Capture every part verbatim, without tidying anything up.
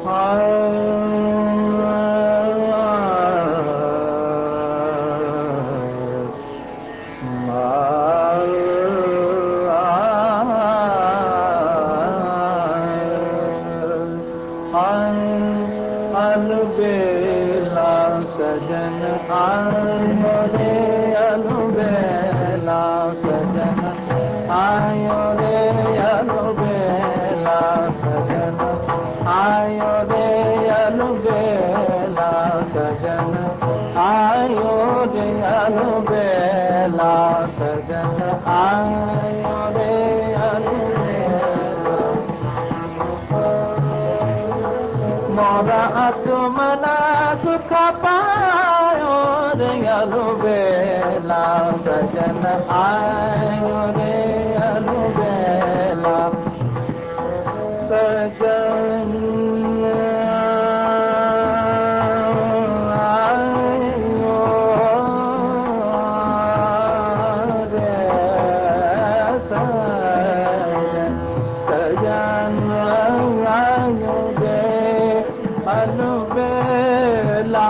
अलबेला सजन आयो रे, अलबेला सजन आयो रे, अलबेला सजन आयो रे, अलबेला सजन आयो रे, अलबेला सजन आयो रे, अलबेला मोरा आत्मना सुख पायो रे, अलबेला सजन आयो रे, अलबेला सजन आयो रे, सजन सजन आयो रे, अलबेला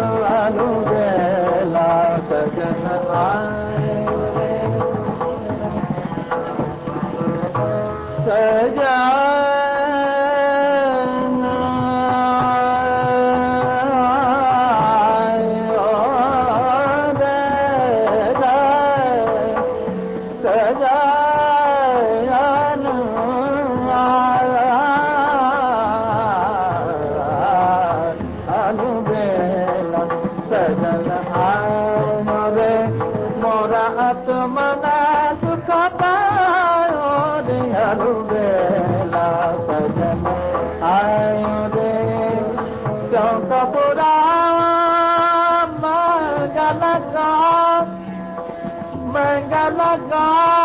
अलबेला सजन आयो रे, सजन आयो रे, सजन अलबेला सजन आयो रे, मोरा आत्मना सुख पायो रे, अलबेला सजन आयो रे, चौकपुरा मंगल का मंगल का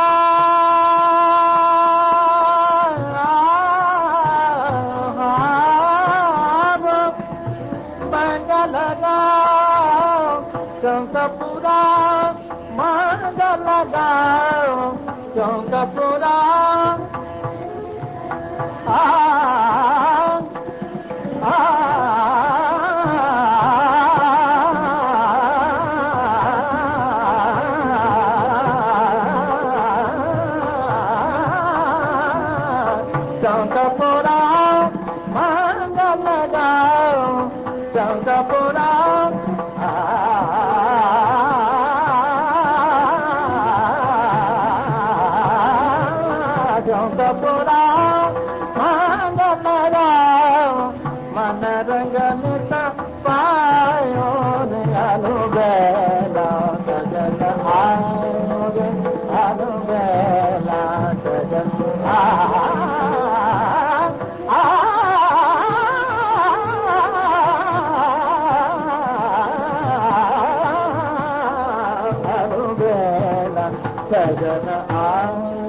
मंगल गाओ, चौकपुरा मंगल गाओ, चौकपुरा आ आ चौकपुरा मंगल गाओ, चौकपुरा चौकपुरा मंगल गाओ, मन रंगन पायो रे, अलबेला सजन आयो रे, अलबेला सजन अलबेला सजन आयो